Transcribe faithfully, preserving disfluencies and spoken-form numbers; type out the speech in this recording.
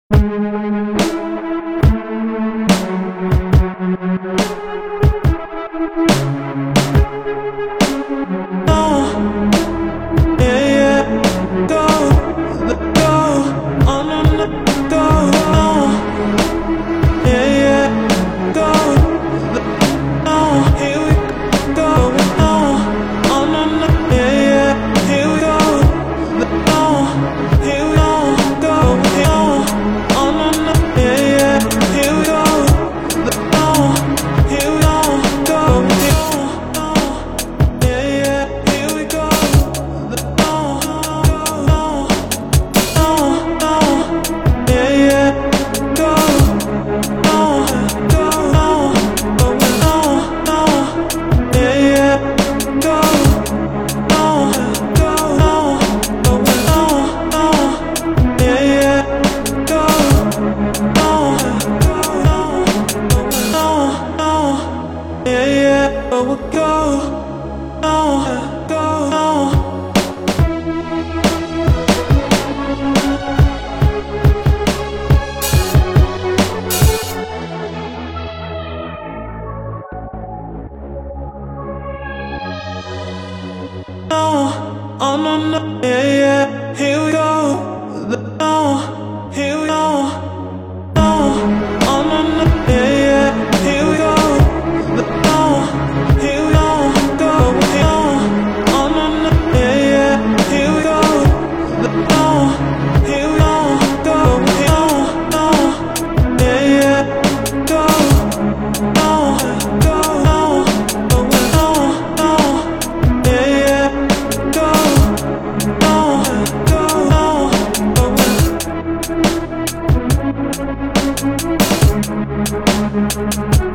Oh no no, yeah yeah, here we go. The, oh, here we go. Oh, oh no no, yeah yeah, here we go. The, oh, here we go, go. Oh, oh no no, yeah yeah, here we go. The, oh, here we go, go. Oh, oh, yeah yeah, go. Oh, go, oh, oh, oh, oh, yeah yeah. We'll be right back.